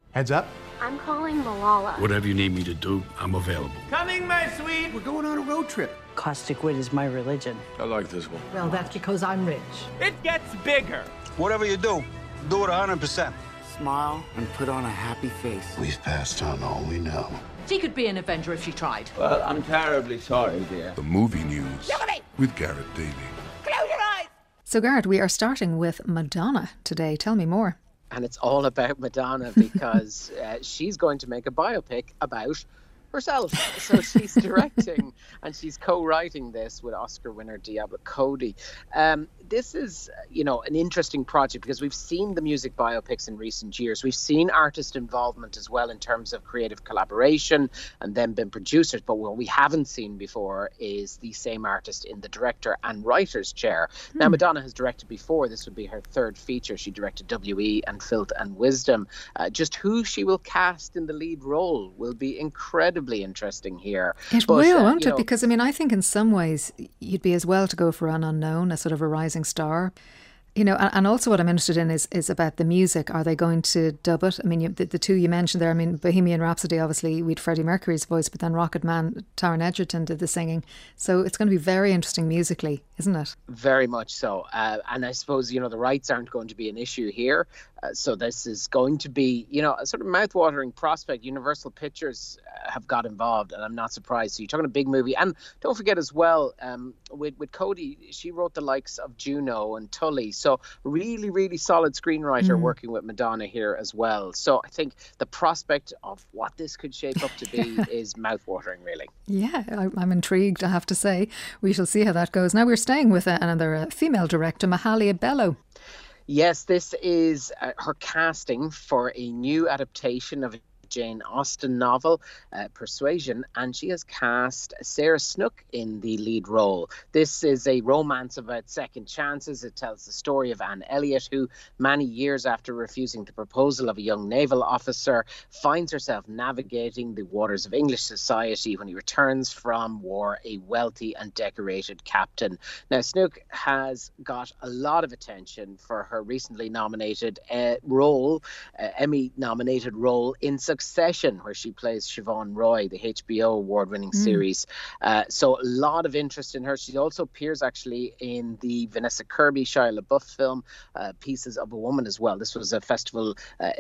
Heads up. I'm calling Malala. Whatever you need me to do, I'm available. Coming, my sweet. We're going on a road trip. Caustic wit is my religion. I like this one. Well, that's because I'm rich. It gets bigger. Whatever you do it 100%. Smile and put on a happy face. We've passed on all we know. She could be an Avenger if she tried. Well, I'm terribly sorry, dear. The movie news with Garrett Daly. Close your eyes. So, Garrett, we are starting with Madonna today. Tell me more. And it's all about Madonna because she's going to make a biopic about herself. So she's directing and she's co-writing this with Oscar winner Diablo Cody. This is, an interesting project because we've seen the music biopics in recent years. We've seen artist involvement as well in terms of creative collaboration and then been producers. But what we haven't seen before is the same artist in the director and writer's chair. Now, Madonna has directed before. This would be her third feature. She directed W.E. and Filth and Wisdom. Just who she will cast in the lead role will be incredibly interesting here. It will, won't it? Because, I think in some ways you'd be as well to go for an unknown, a sort of a rising star. And also what I'm interested in is about the music. Are they going to dub it? The two you mentioned there, Bohemian Rhapsody, obviously, we had Freddie Mercury's voice, but then Rocket Man, Taron Egerton did the singing. So it's going to be very interesting musically, isn't it? Very much so. And I suppose, the rights aren't going to be an issue here. So this is going to be, a sort of mouth-watering prospect. Universal Pictures have got involved, and I'm not surprised. So you're talking a big movie. And don't forget as well, with Cody, she wrote the likes of Juno and Tully. So really, really solid screenwriter working with Madonna here as well. So I think the prospect of what this could shape up to be is mouth-watering, really. Yeah, I'm intrigued, I have to say. We shall see how that goes. Now we're staying with another female director, Mahalia Bello. Yes, this is her casting for a new adaptation of Jane Austen novel, Persuasion, and she has cast Sarah Snook in the lead role. This is a romance about second chances. It tells the story of Anne Elliot, who many years after refusing the proposal of a young naval officer, finds herself navigating the waters of English society when he returns from war, a wealthy and decorated captain. Now, Snook has got a lot of attention for her recently nominated Emmy-nominated role in Succession, where she plays Siobhan Roy, the HBO award-winning series. So a lot of interest in her. She also appears actually in the Vanessa Kirby, Shia LaBeouf film, Pieces of a Woman as well. This was a festival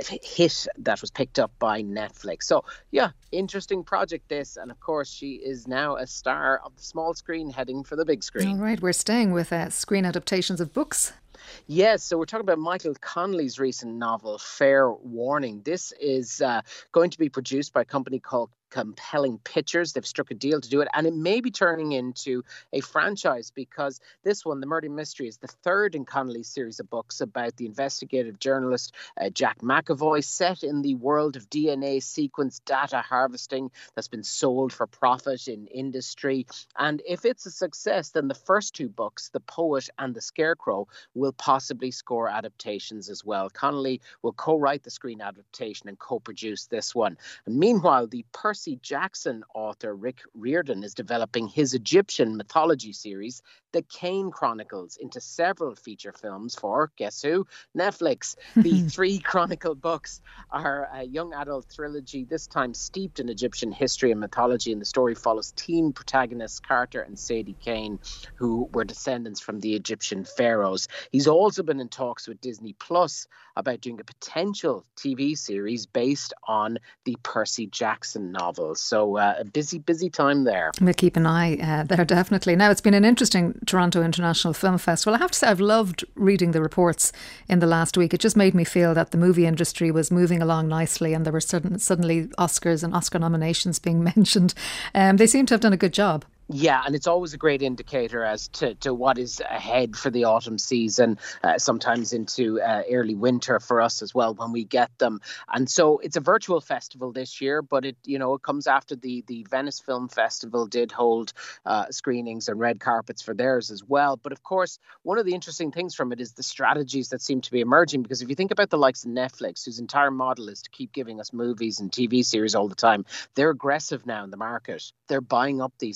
hit that was picked up by Netflix. So yeah, interesting project this. And of course, she is now a star of the small screen heading for the big screen. All right, we're staying with screen adaptations of books. Yes, so we're talking about Michael Connelly's recent novel, Fair Warning. This is going to be produced by a company called Compelling Pictures. They've struck a deal to do it, and it may be turning into a franchise because this one, The Murder Mystery, is the third in Connelly's series of books about the investigative journalist Jack McAvoy, set in the world of DNA sequence data harvesting that's been sold for profit in industry. And if it's a success, then the first two books, The Poet and The Scarecrow, will possibly score adaptations as well. Connelly will co-write the screen adaptation and co-produce this one. And meanwhile, the Percy Jackson author Rick Riordan is developing his Egyptian mythology series, The Kane Chronicles, into several feature films for, guess who? Netflix. The three Chronicle books are a young adult trilogy, this time steeped in Egyptian history and mythology, and the story follows teen protagonists Carter and Sadie Kane, who were descendants from the Egyptian pharaohs. He's also been in talks with Disney Plus about doing a potential TV series based on the Percy Jackson novel. So a busy time there. We'll keep an eye there, definitely. Now, it's been an interesting Toronto International Film Festival. I have to say, I've loved reading the reports in the last week. It just made me feel that the movie industry was moving along nicely, and there were suddenly Oscars and Oscar nominations being mentioned. They seem to have done a good job. Yeah, and it's always a great indicator as to what is ahead for the autumn season, sometimes into early winter for us as well when we get them. And so it's a virtual festival this year, but it comes after the Venice Film Festival did hold screenings and red carpets for theirs as well. But of course, one of the interesting things from it is the strategies that seem to be emerging, because if you think about the likes of Netflix, whose entire model is to keep giving us movies and TV series all the time, they're aggressive now in the market. They're buying up these films.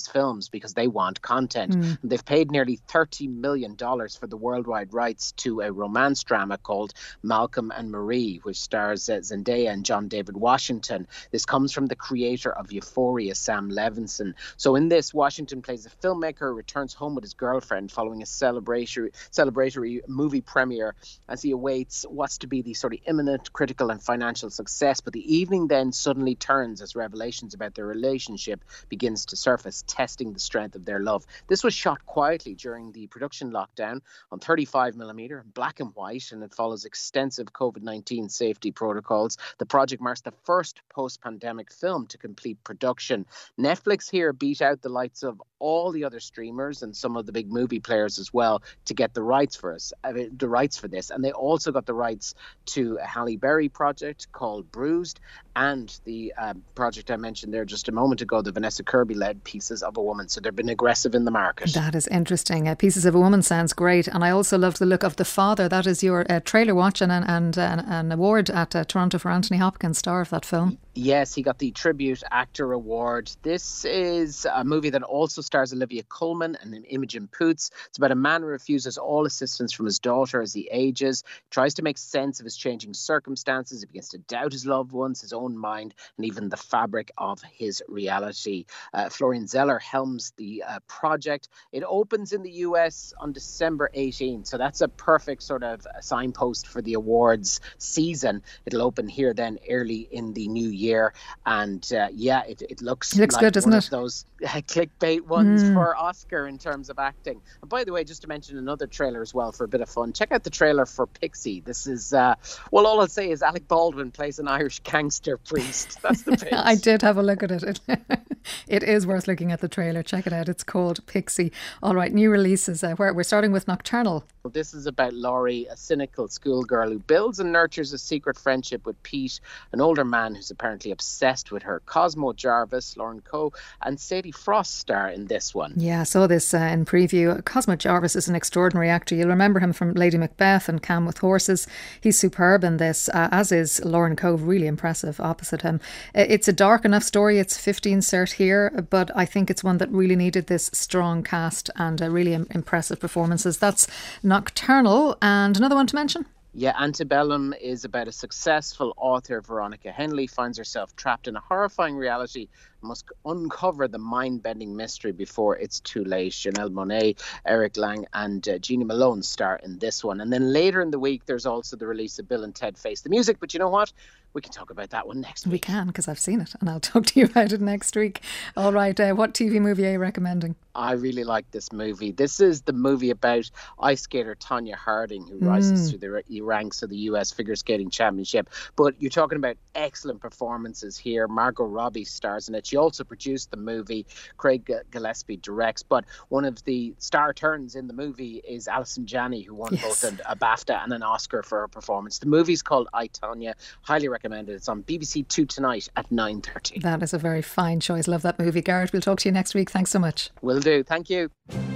films because they want content. And they've paid nearly $30 million for the worldwide rights to a romance drama called Malcolm and Marie, which stars Zendaya and John David Washington. This comes from the creator of Euphoria, Sam Levinson. So in this, Washington plays a filmmaker who returns home with his girlfriend following a celebratory movie premiere as he awaits what's to be the sort of imminent critical and financial success. But the evening then suddenly turns as revelations about their relationship begins to surface, testing the strength of their love. This was shot quietly during the production lockdown on 35mm, black and white, and it follows extensive COVID-19 safety protocols. The project marks the first post-pandemic film to complete production. Netflix here beat out the likes of all the other streamers and some of the big movie players as well to get the rights for this. And they also got the rights to a Halle Berry project called Bruised, and the project I mentioned there just a moment ago, the Vanessa Kirby-led Pieces of a Woman. So they've been aggressive in the market. That is interesting. Pieces of a Woman sounds great. And I also love the look of The Father. That is your trailer watch and an award at Toronto for Anthony Hopkins, star of that film. Yes, he got the Tribute Actor Award. This is a movie that also stars Olivia Colman and Imogen Poots. It's about a man who refuses all assistance from his daughter as he ages, tries to make sense of his changing circumstances. He begins to doubt his loved ones, his own mind, and even the fabric of his reality. Florian Zeller helms the project. It opens in the US on December 18, so that's a perfect sort of signpost for the awards season. It'll open here then early in the new year, and it looks like good, doesn't one it? of those clickbait ones for Oscar in terms of acting. And by the way, just to mention another trailer as well for a bit of fun, check out the trailer for Pixie. This is all I'll say is Alec Baldwin plays an Irish gangster priest. That's the pitch. I did have a look at it. It is worth looking at the trailer. Check it out. It's called Pixie. All right, new releases. We're starting with Nocturnal. This is about Laurie, a cynical schoolgirl who builds and nurtures a secret friendship with Pete, an older man who's apparently obsessed with her. Cosmo Jarvis, Lauren Coe and Sadie Frost star in this one. Yeah, I saw this in preview. Cosmo Jarvis is an extraordinary actor. You'll remember him from Lady Macbeth and Cam with Horses. He's superb in this, as is Lauren Coe, really impressive opposite him. It's a dark enough story. It's 15 cert here, but I think it's one that really needed this strong cast and really impressive performances. That's Nocturnal. And another one to mention? Yeah, Antebellum is about a successful author, Veronica Henley, finds herself trapped in a horrifying reality and must uncover the mind-bending mystery before it's too late. Janelle Monáe, Eric Lang and Gina Malone star in this one. And then later in the week, there's also the release of Bill and Ted Face the Music. But you know what? We can talk about that one next week. We can, because I've seen it and I'll talk to you about it next week. All right, what TV movie are you recommending? I really like this movie. This is the movie about ice skater Tonya Harding, who rises through the ranks of the US Figure Skating Championship. But you're talking about excellent performances here. Margot Robbie stars in it. She also produced the movie. Craig Gillespie directs. But one of the star turns in the movie is Alison Janney, who won both a BAFTA and an Oscar for her performance. The movie's called I, Tonya. Highly recommended. It's on BBC Two tonight at 9:30. That is a very fine choice. Love that movie. Garrett, we'll talk to you next week. Thanks so much. Will do. Thank you.